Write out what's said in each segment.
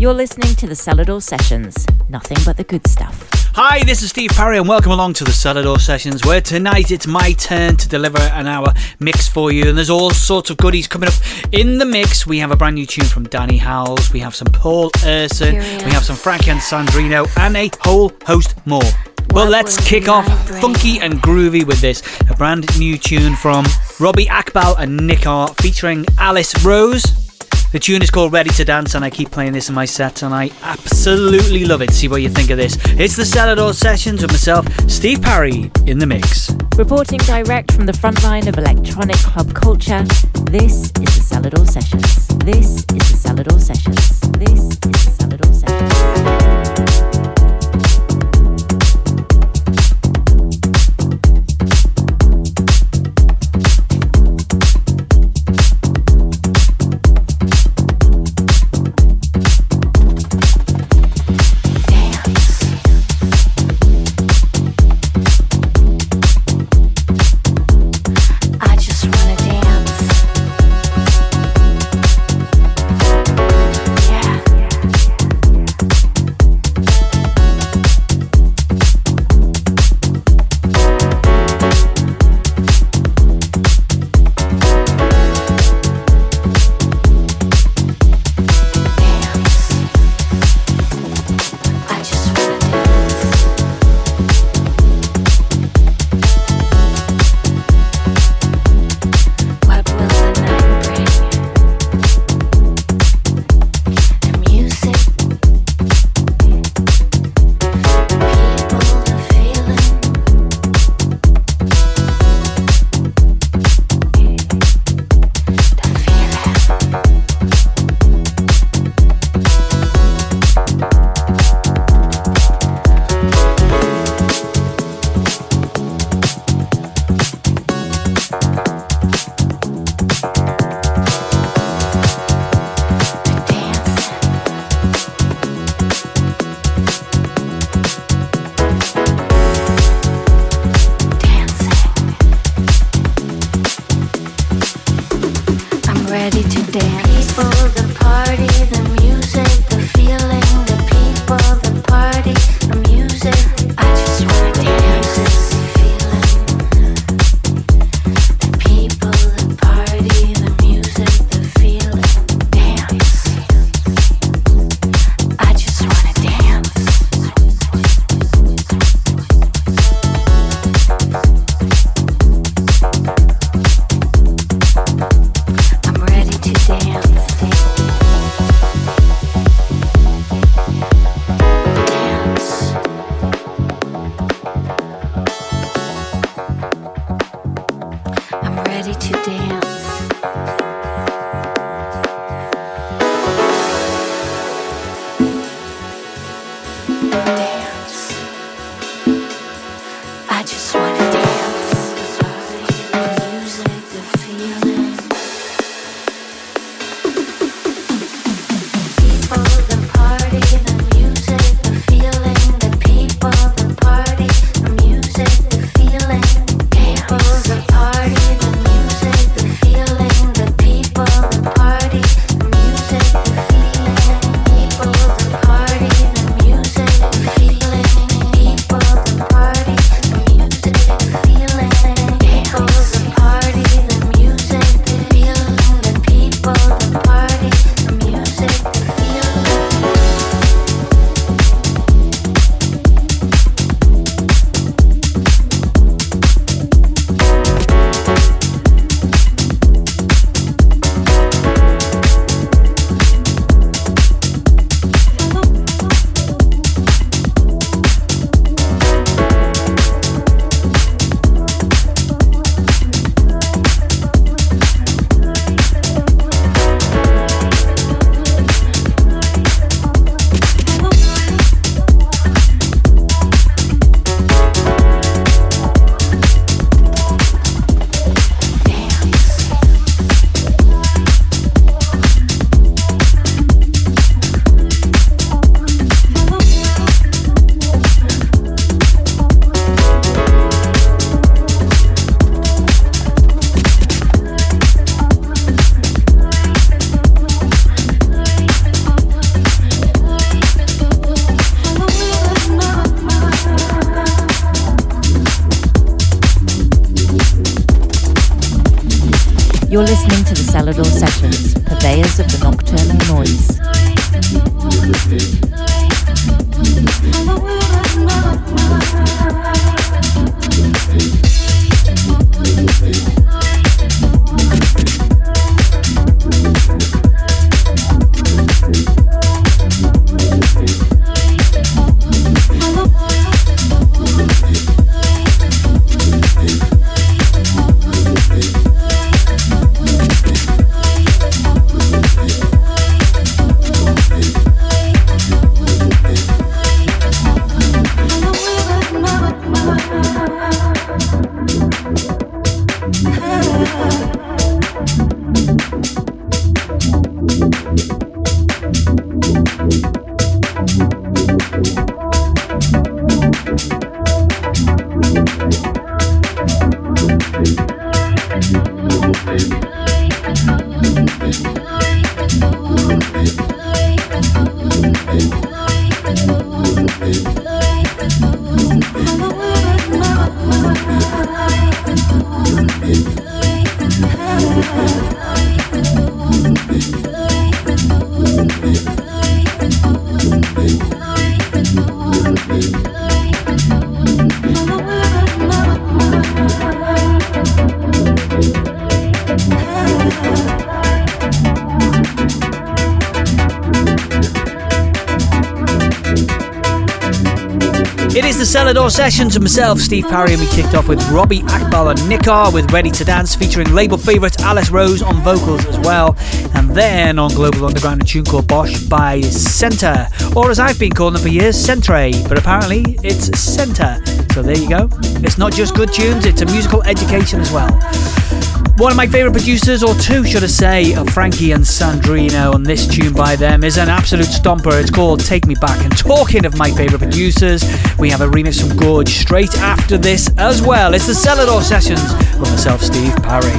You're listening to the Celador Sessions, nothing but the good stuff. Hi, this is Steve Parry and welcome along to the Celador Sessions, where tonight it's my turn to deliver an hour mix for you, and there's all sorts of goodies coming up in the mix. We have a brand new tune from Danny Howells, we have some Paul Urson, we have some Frankie and Sandrino, and a whole host more. But let's kick off funky and groovy with this, a brand new tune from Robbie Akbal and Nick R featuring Alice Rose. The tune is called Ready to Dance, and I keep playing this in my set and I absolutely love it. See what you think of this. It's the Celador Sessions with myself, Steve Parry, in the mix. Reporting direct from the front line of electronic club culture, this is the Celador Sessions. This is the Celador Sessions. This is the Celador Sessions. You're listening to the Celador Sessions, purveyors of the nocturnal noise. Celador Sessions and myself, Steve Parry, and we kicked off with Robbie Akbar and Nick R with Ready to Dance, featuring label favourite Alice Rose on vocals as well. And then on Global Underground, a tune called Bosch by Centre, or as I've been calling them for years, Centre, but apparently it's Centre. So there you go. It's not just good tunes, it's a musical education as well. One of my favourite producers, or two should I say, of Frankie and Sandrino, and this tune by them is an absolute stomper. It's called Take Me Back. And talking of my favourite producers, we have a remix from Gorge straight after this as well. It's the Celador Sessions with myself, Steve Parry.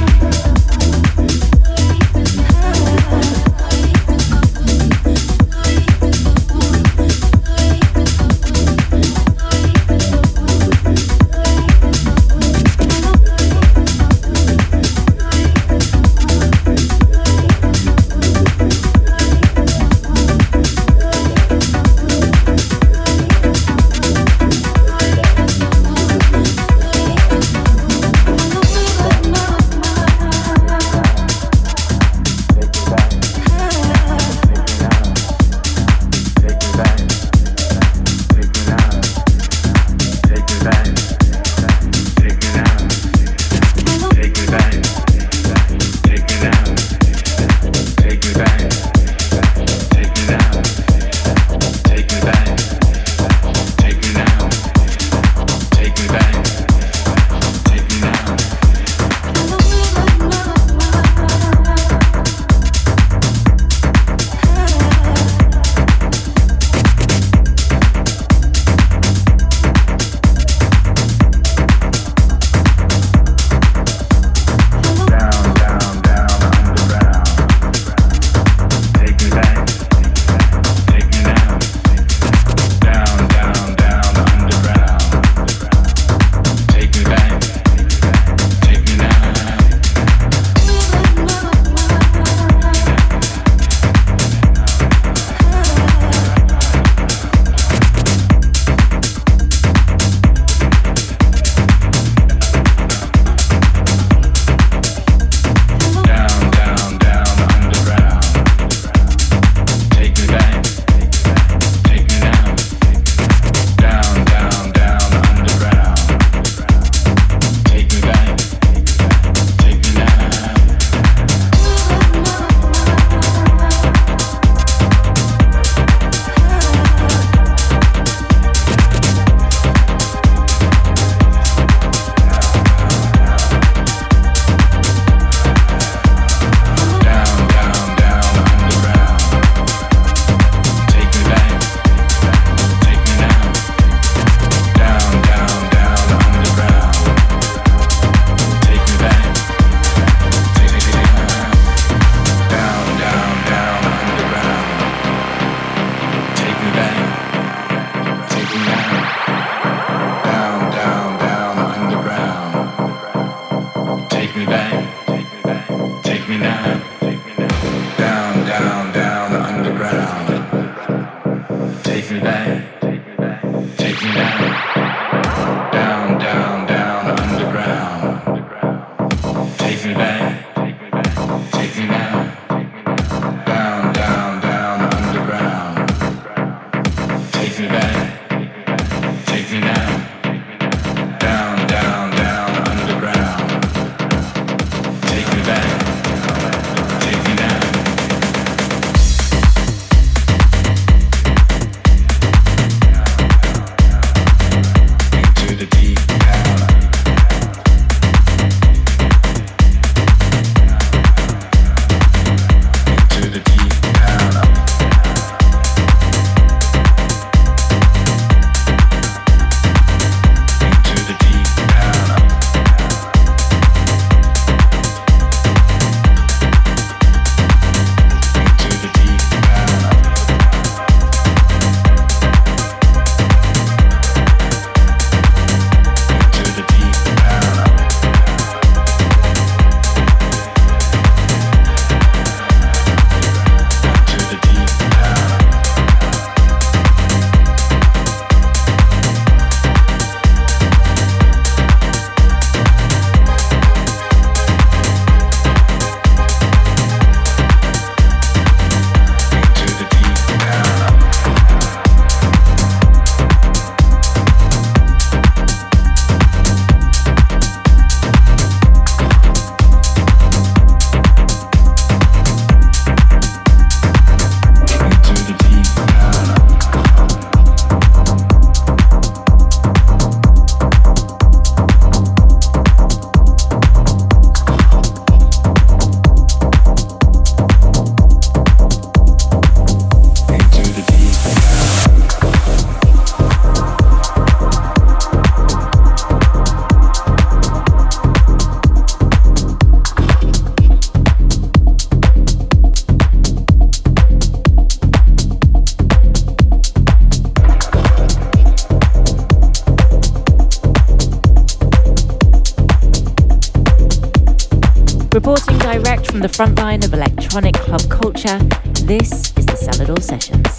direct from the front line of electronic club culture. This is the Salvador Sessions.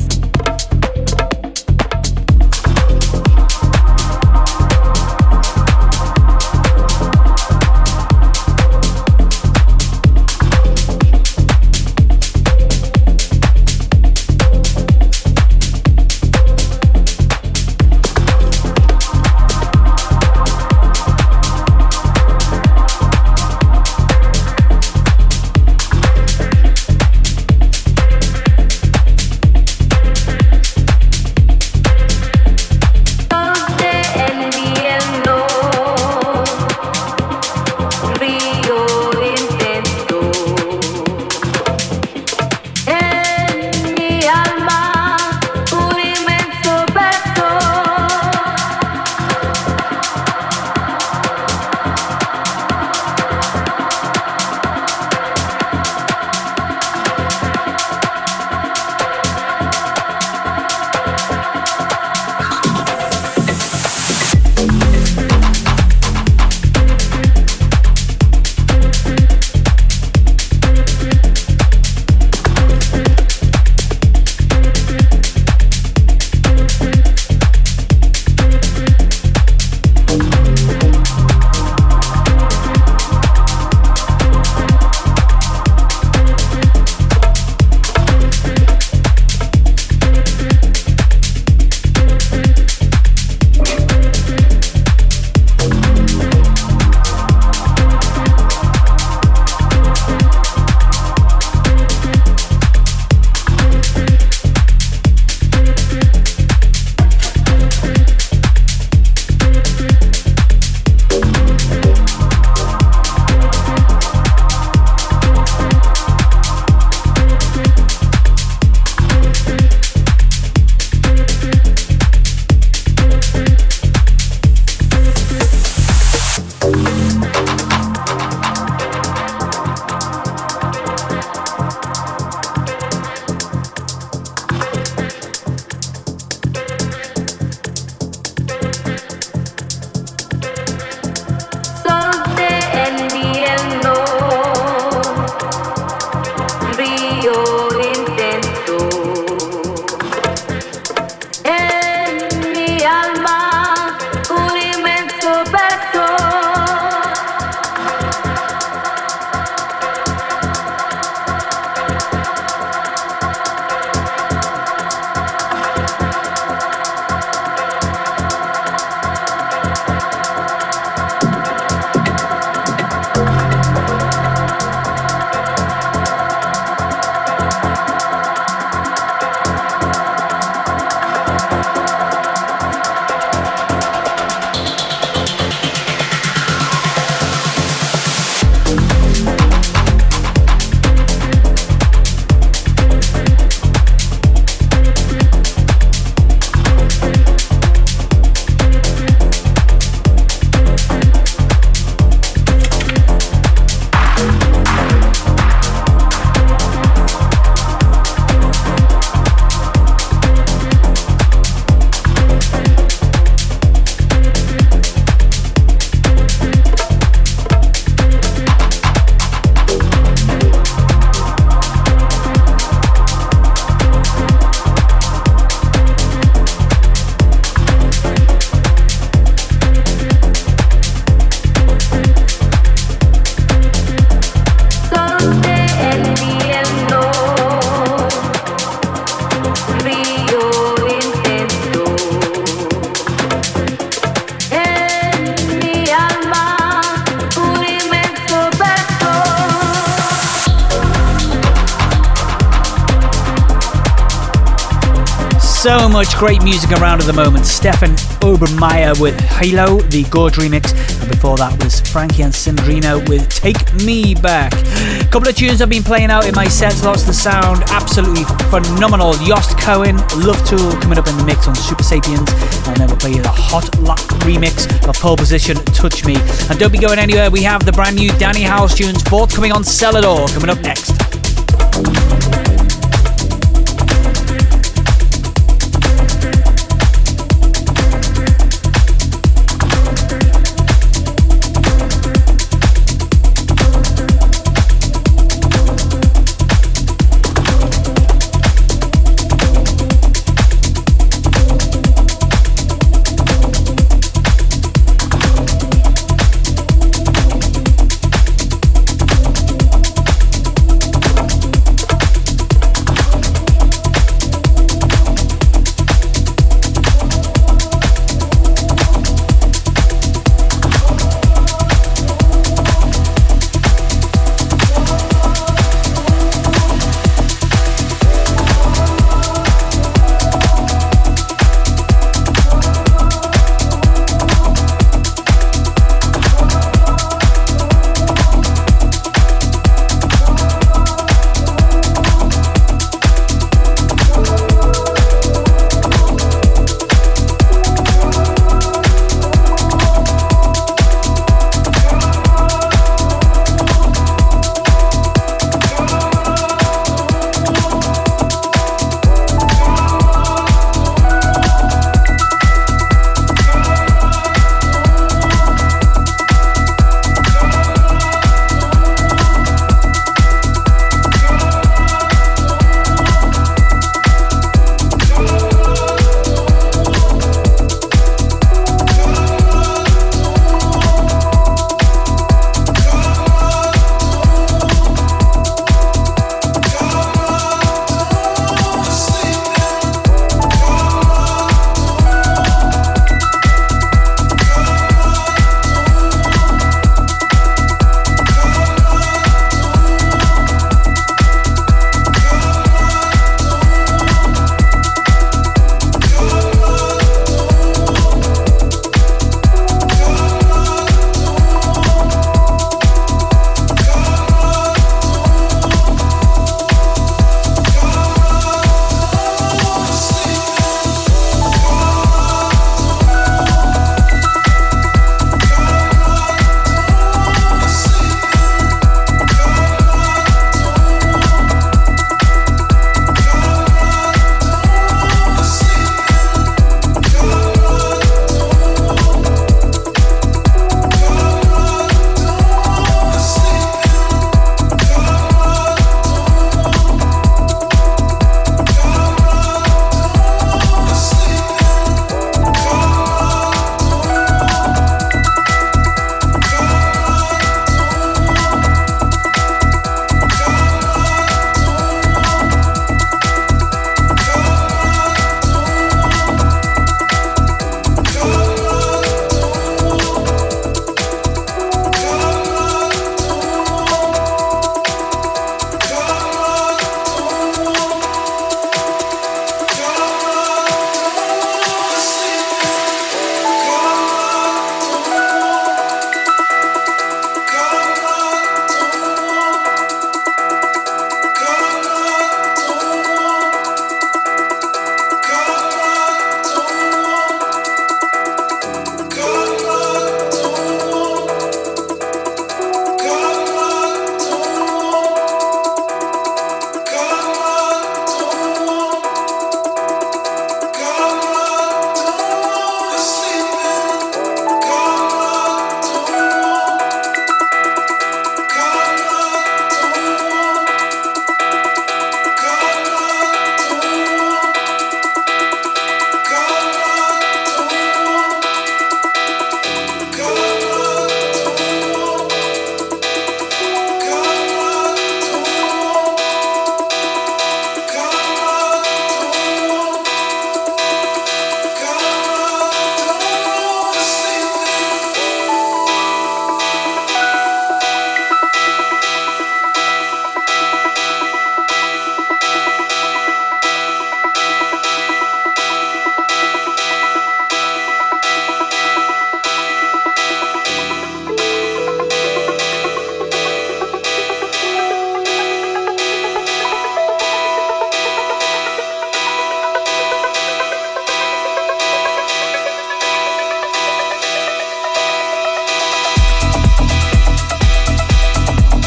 So much great music around at the moment. Stefan Obermeier with Halo, the Gorge remix, and before that was Frankie and Sandrino with Take Me Back. A couple of tunes I've been playing out in my sets, lots of the sound, absolutely phenomenal. Yost Cohen, Love Tool coming up in the mix on Super Sapiens, and then we'll play the Hot Lock remix of Pole Position, Touch Me. And don't be going anywhere, we have the brand new Danny House tunes forthcoming on Celador coming up next.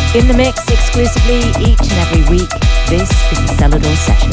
In the mix exclusively each and every week, this is the Celador Sessions.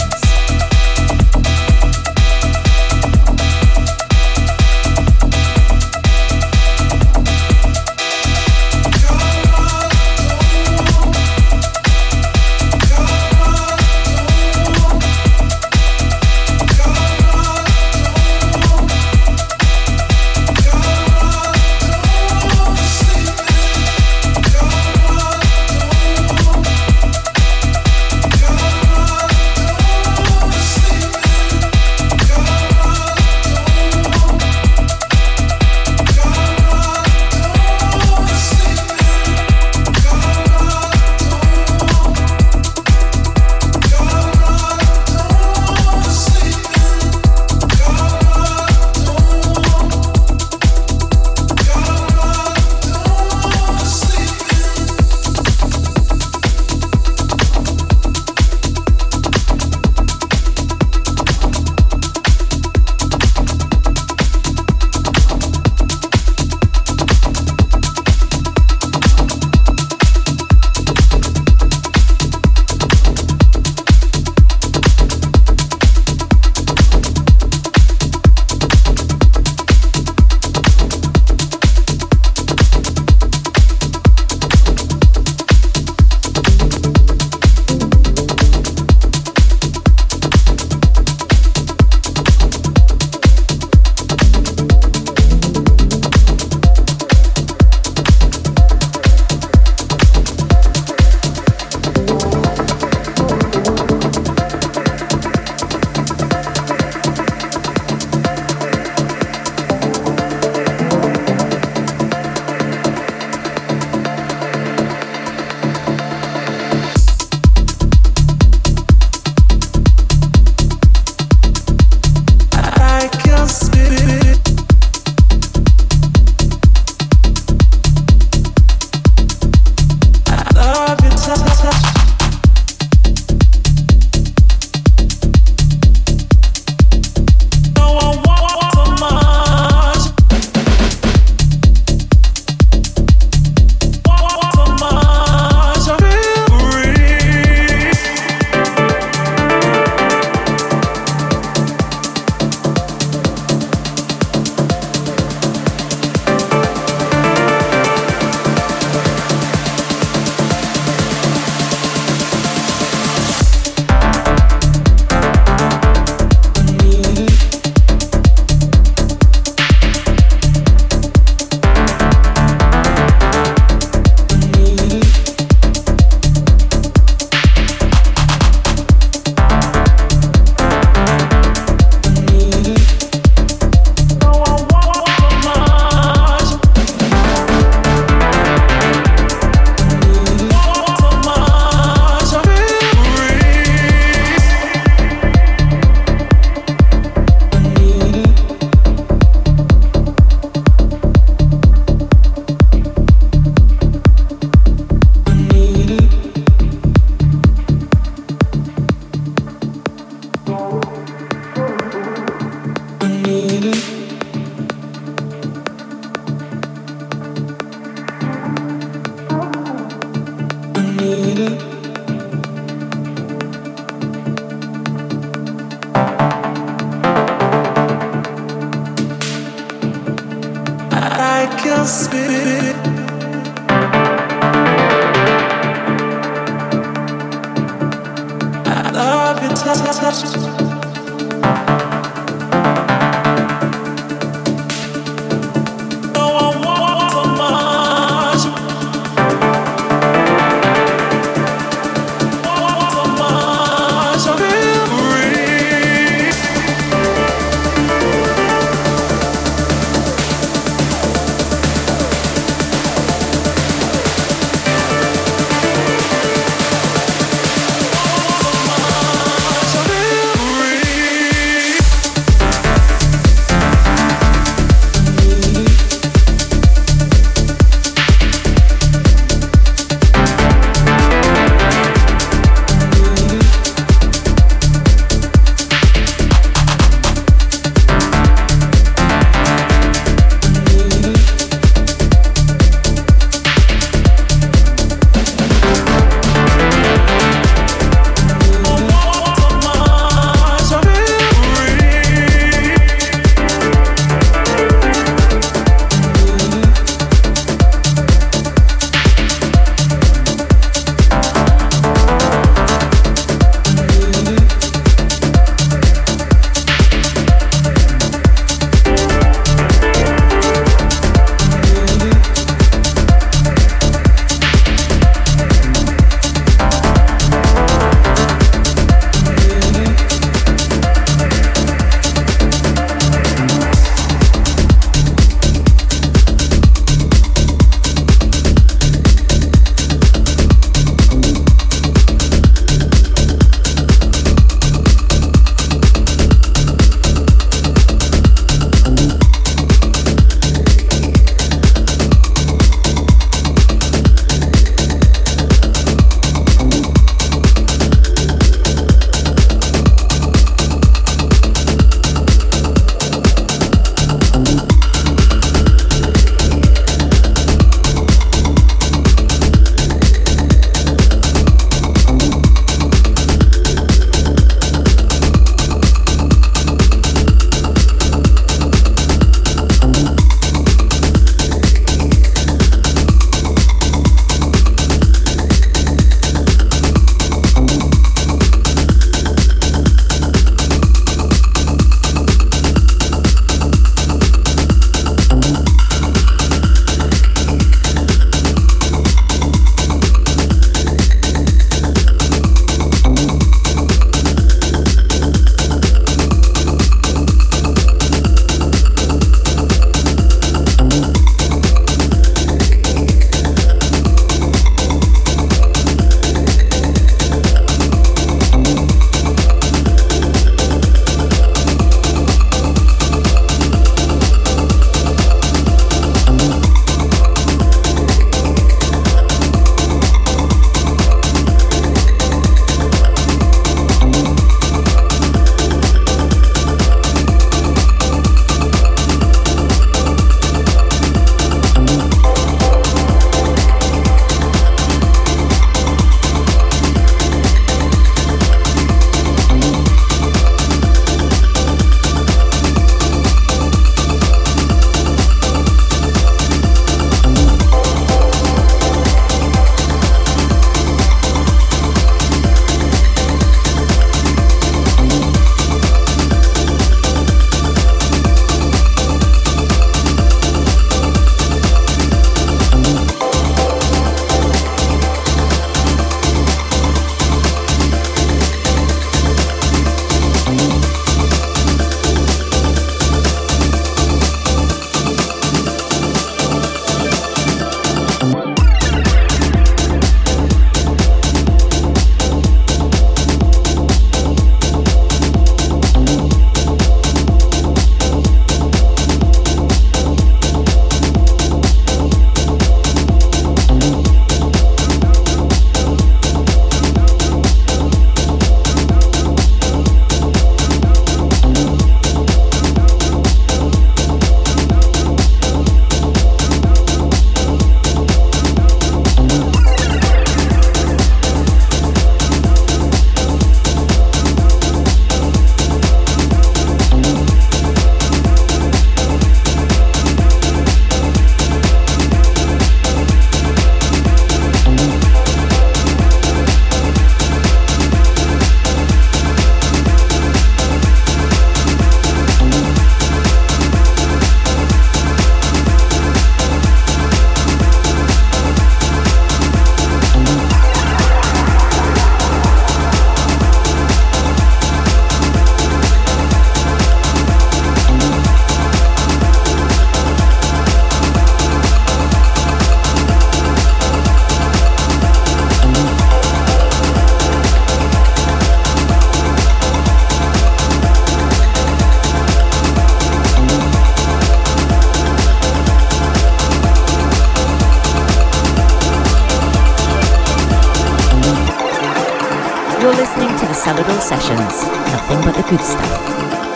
Celador Sessions. Nothing but the good stuff.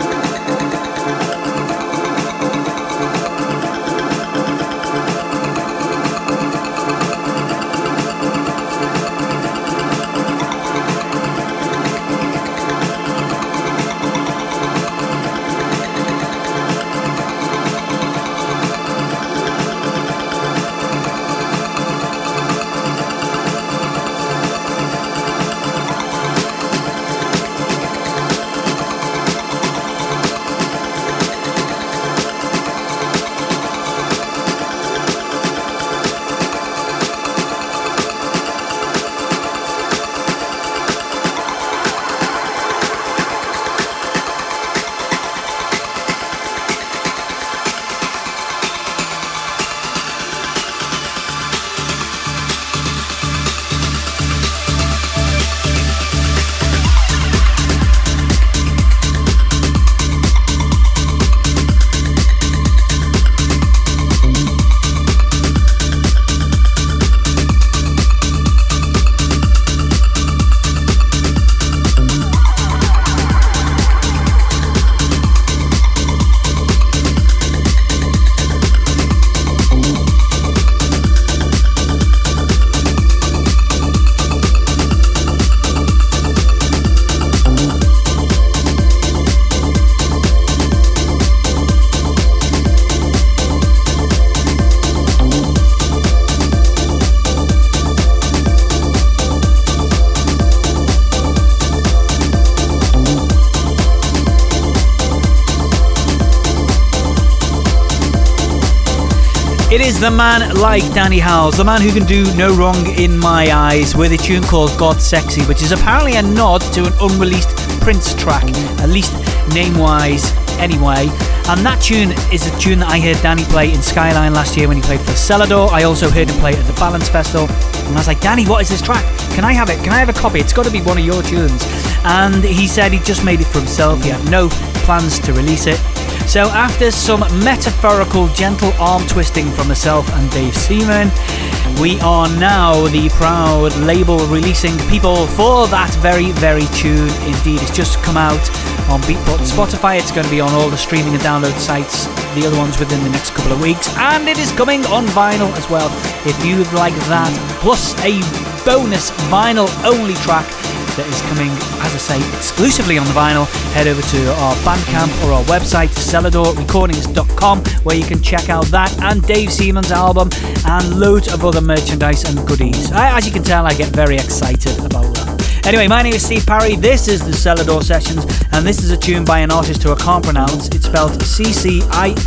It is the man like Danny Howells, the man who can do no wrong in my eyes, with a tune called God Sexy, which is apparently a nod to an unreleased Prince track, at least name-wise anyway. And that tune is a tune that I heard Danny play in Skyline last year when he played for Celador. I also heard him play it at the Balance Festival. And I was like, Danny, what is this track? Can I have it? Can I have a copy? It's got to be one of your tunes. And he said he just made it for himself. He had no plans to release it. So after some metaphorical gentle arm twisting from myself and Dave Seaman, we are now the proud label releasing people for that very, very tune indeed. It's just come out on Beatport and Spotify. It's going to be on all the streaming and download sites, the other ones within the next couple of weeks. And it is coming on vinyl as well, if you'd like that. Plus a bonus vinyl-only track that is coming, as I say, exclusively on the vinyl. Head over to our Bandcamp or our website, celadorrecordings.com, where you can check out that and Dave Seaman's album and loads of other merchandise and goodies. As you can tell, I get very excited about that. Anyway, my name is Steve Parry, this is the Celador Sessions, and this is a tune by an artist who I can't pronounce. It's spelled Ccinni,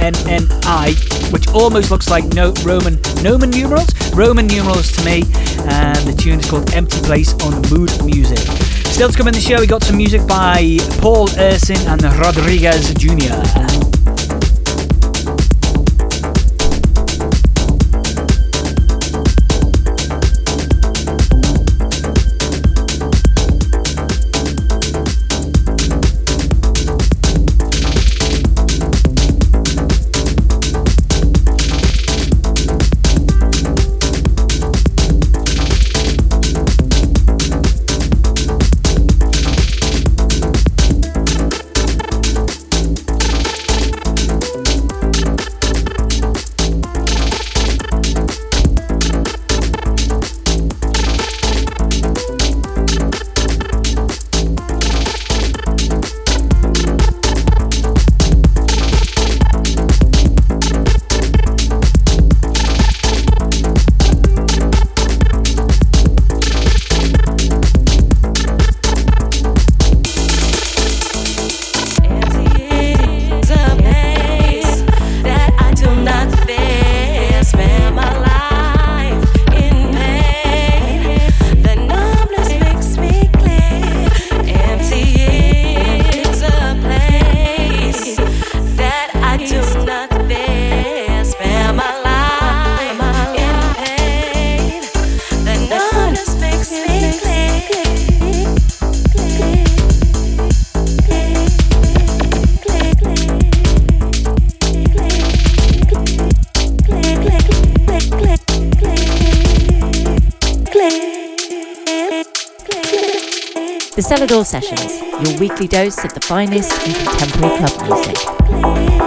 which almost looks like Roman numerals to me, and the tune is called Empty Place on Mood Music. Still to come in the show, we got some music by Paul Ersin and Rodriguez Jr. The Celador Sessions, your weekly dose of the finest in contemporary club music.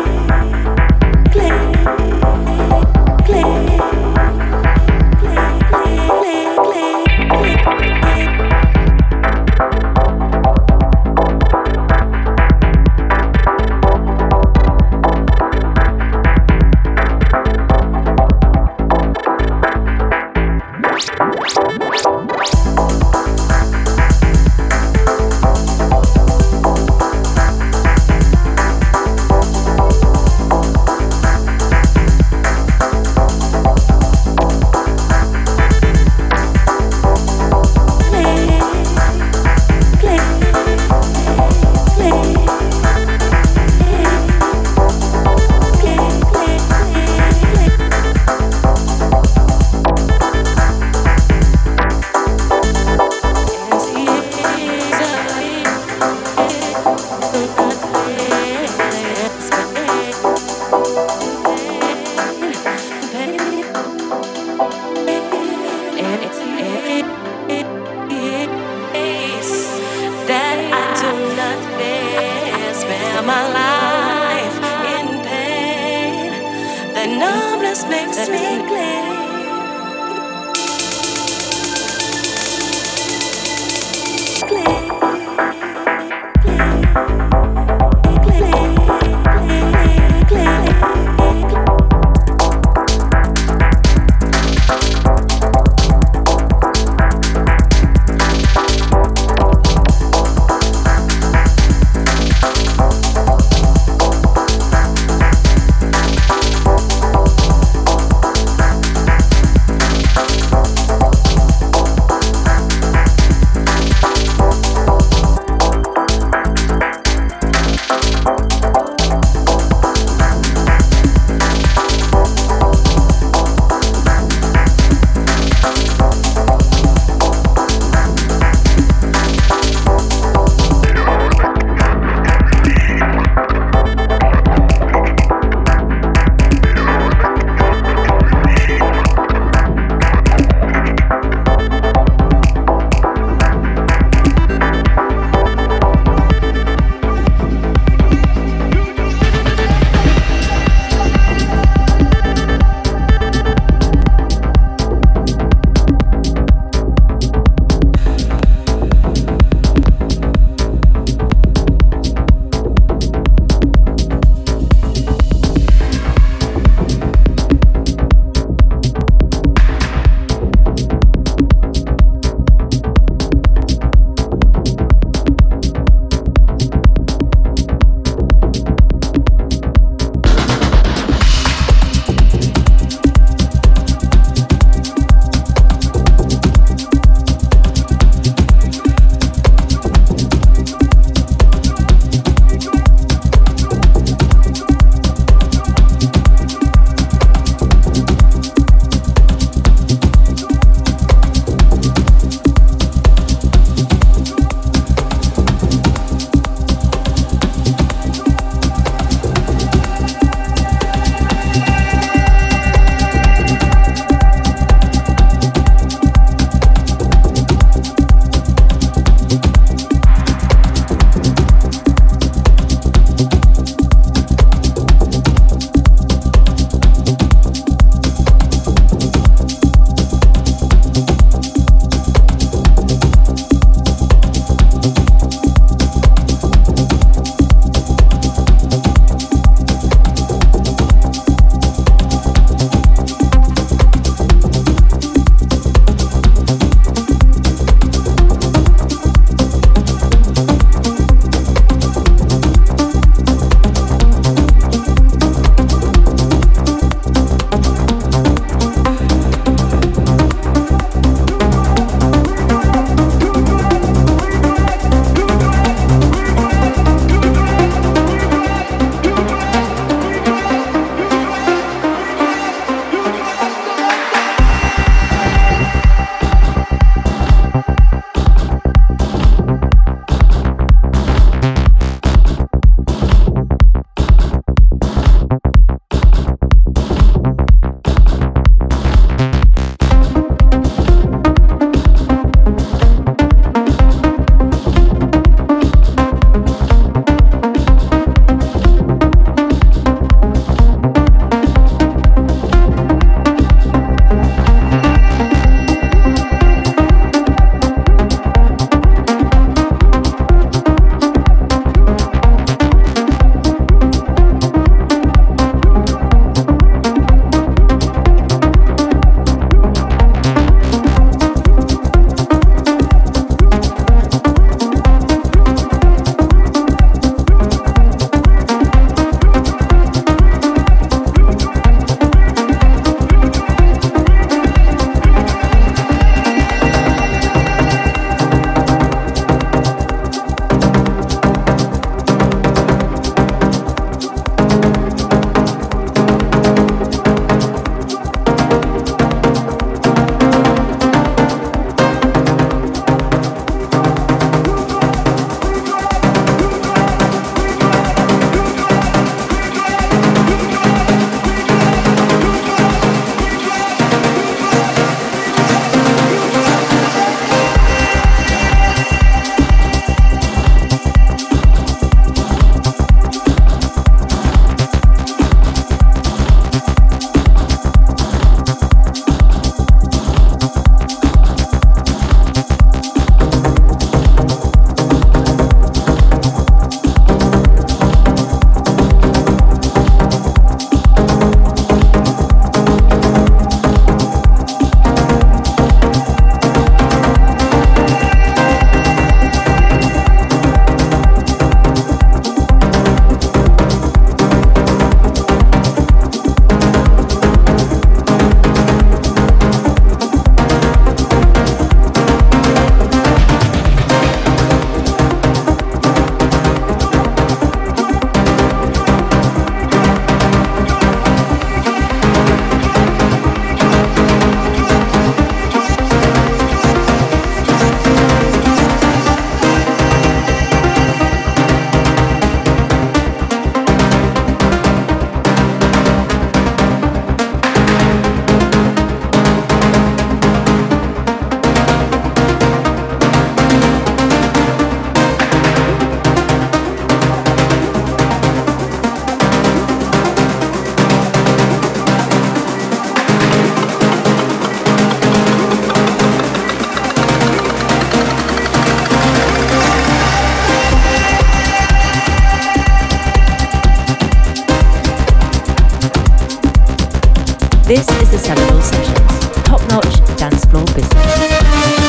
This is the Celador Sessions, top-notch dance floor business.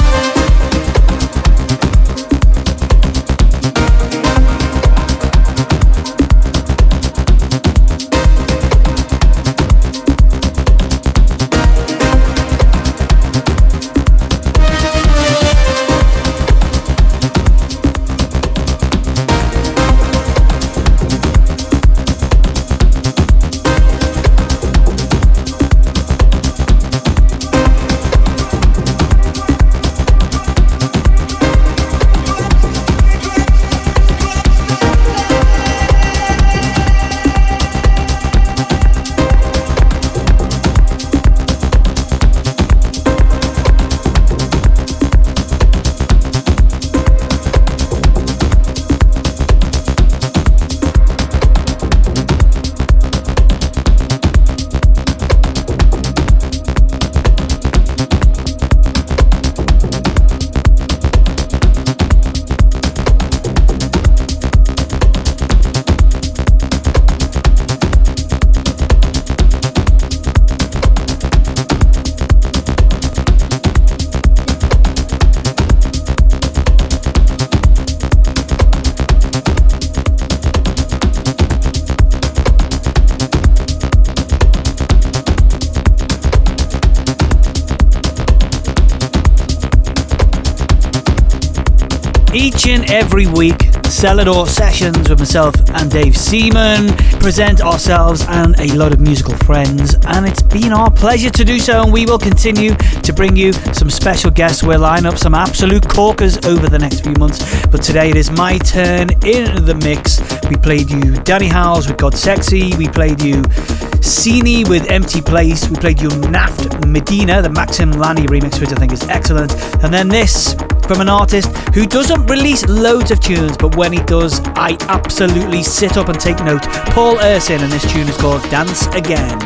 Each and every week, Celador Sessions with myself and Dave Seaman present ourselves and a lot of musical friends, and it's been our pleasure to do so, and we will continue to bring you some special guests. We'll line up some absolute corkers over the next few months, but today it is my turn in the mix. We played you Danny Howells with God Sexy, we played you Sini with Empty Place, we played you Naft Medina, the Maxim Lani remix, which I think is excellent, and then this from an artist who doesn't release loads of tunes, but when he does, I absolutely sit up and take note. Paul Ersin, and this tune is called Dance Again.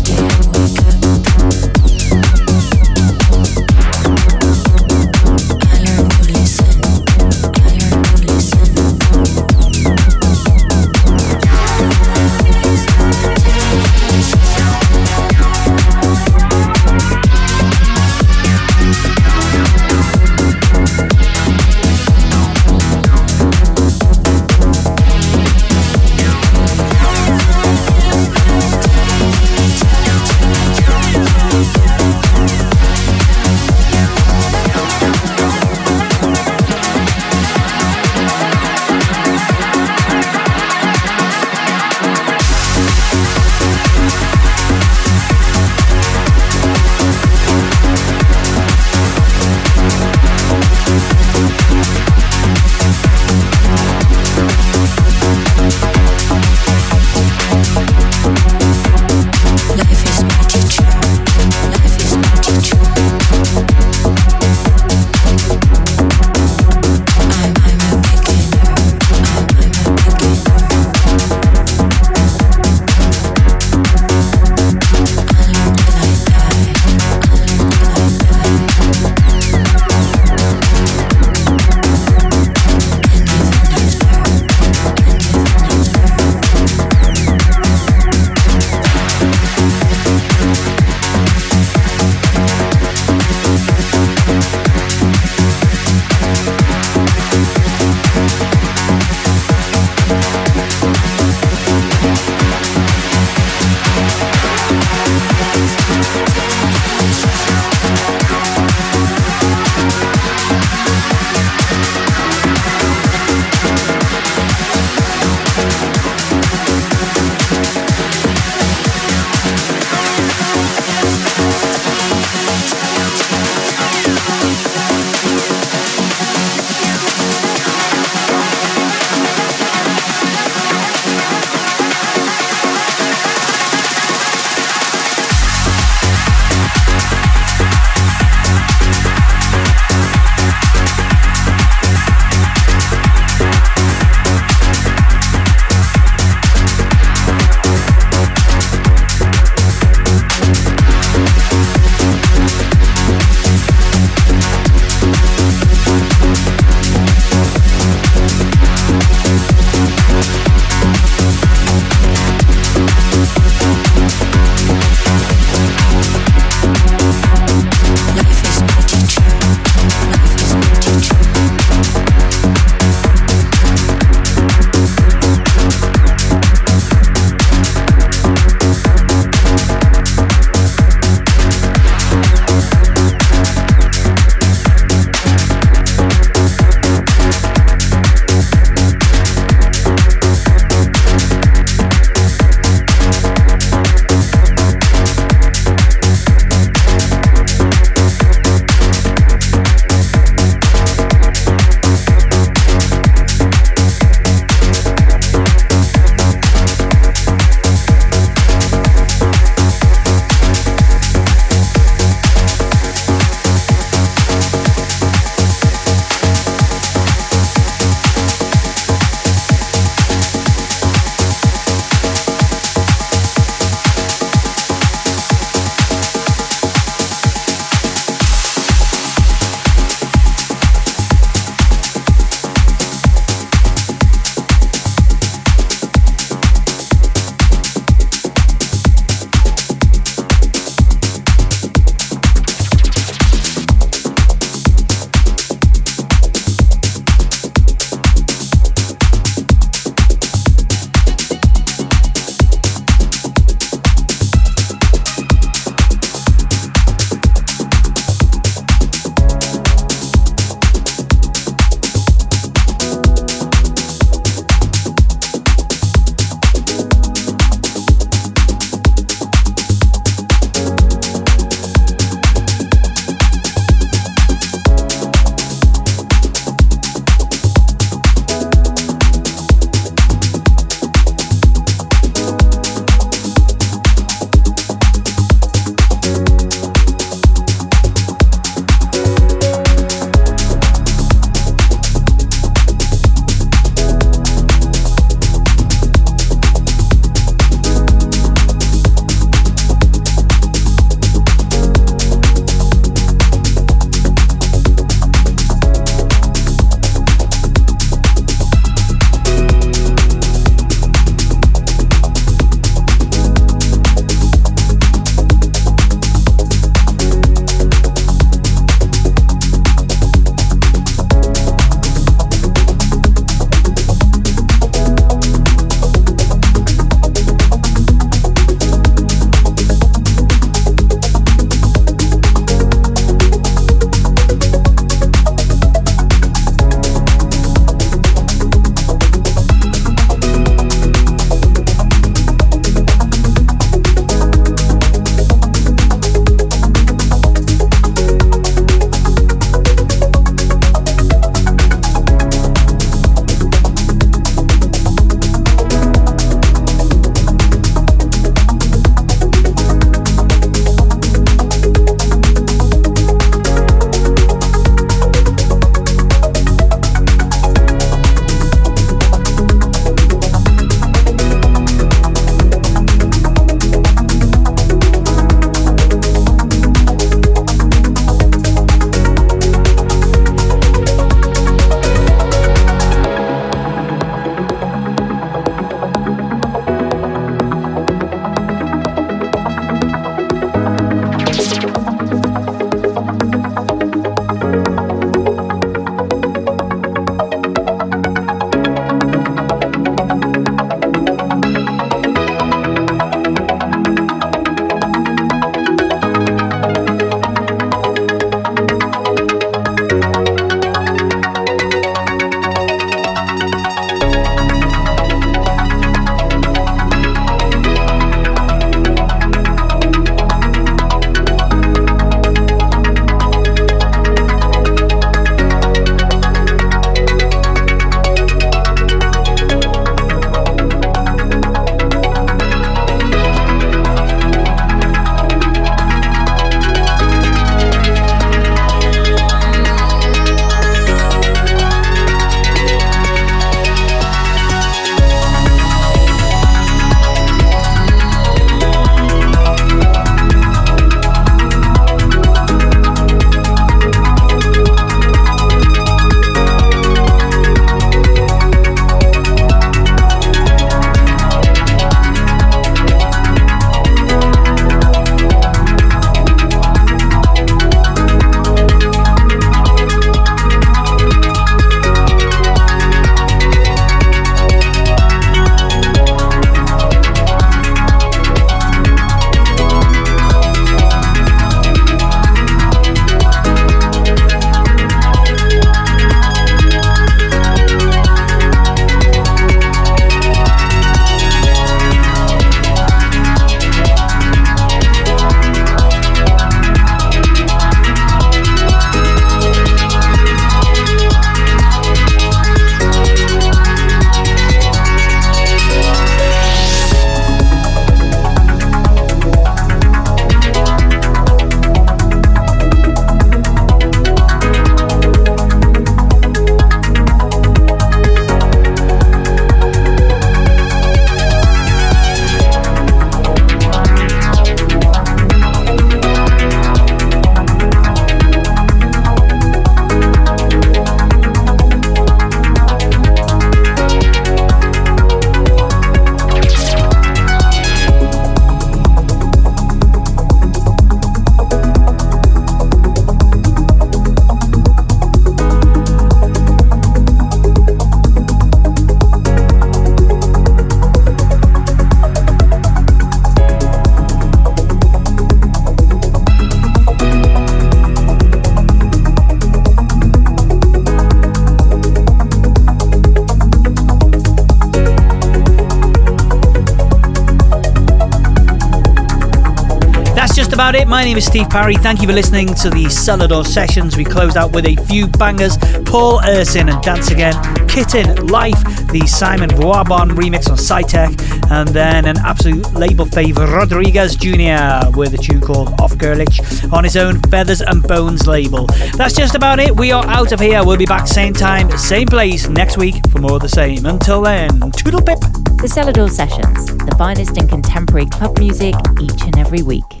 about it. My name is Steve Parry. Thank you for listening to the Celador Sessions. We closed out with a few bangers. Paul Ersin and Dance Again. Kitten, Life, the Simon Voabon remix on Cytec. And then an absolute label favourite, Rodriguez Jr. with a tune called Off Girlich on his own Feathers and Bones label. That's just about it. We are out of here. We'll be back same time, same place next week for more of the same. Until then, toodle pip. The Celador Sessions, the finest in contemporary club music each and every week.